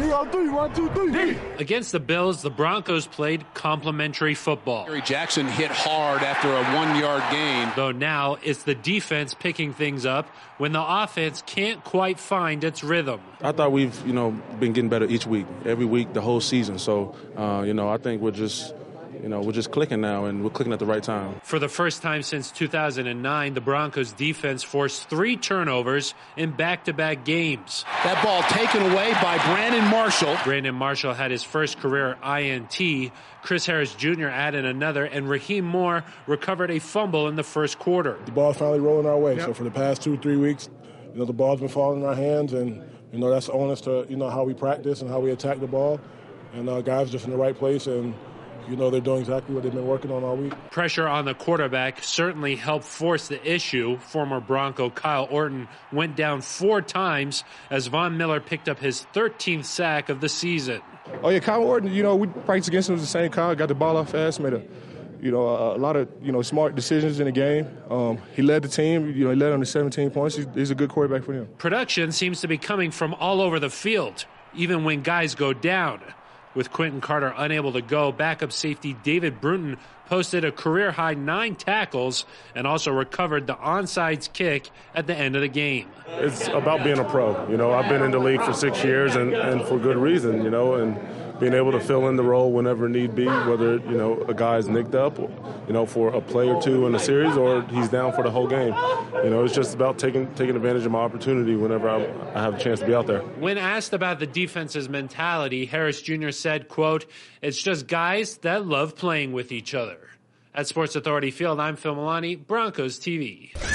on three. 1, 2, 3. Against the Bills, the Broncos played complementary football. Gary Jackson hit hard after a 1-yard gain. Though now it's the defense picking things up when the offense can't quite find its rhythm. I thought we've, been getting better each week, every week, the whole season. So, I think we're just clicking now, and we're clicking at the right time. For the first time since 2009, the Broncos defense forced 3 turnovers in back-to-back games. That ball taken away by Brandon Marshall. Brandon Marshall had his first career INT. Chris Harris Jr. added another, and Raheem Moore recovered a fumble in the first quarter. The ball's finally rolling our way. Yep. So for the past 2-3 weeks, the ball's been falling in our hands, and that's on us to how we practice and how we attack the ball. And guys just in the right place, and they're doing exactly what they've been working on all week. Pressure on the quarterback certainly helped force the issue. Former Bronco Kyle Orton went down 4 times as Von Miller picked up his 13th sack of the season. Oh, yeah, Kyle Orton, we practiced against him at the same time, got the ball off fast, made a lot of, smart decisions in the game. He led the team, he led on to 17 points. He's a good quarterback for him. Production seems to be coming from all over the field, even when guys go down. With Quentin Carter unable to go, backup safety David Bruton posted a career-high 9 tackles and also recovered the onside kick at the end of the game. It's about being a pro. I've been in the league for 6 years, and for good reason, and being able to fill in the role whenever need be, whether, a guy's nicked up, for a play or two in a series, or he's down for the whole game. It's just about taking advantage of my opportunity whenever I have a chance to be out there. When asked about the defense's mentality, Harris Jr. said, quote, "It's just guys that love playing with each other." At Sports Authority Field, I'm Phil Milani, Broncos TV.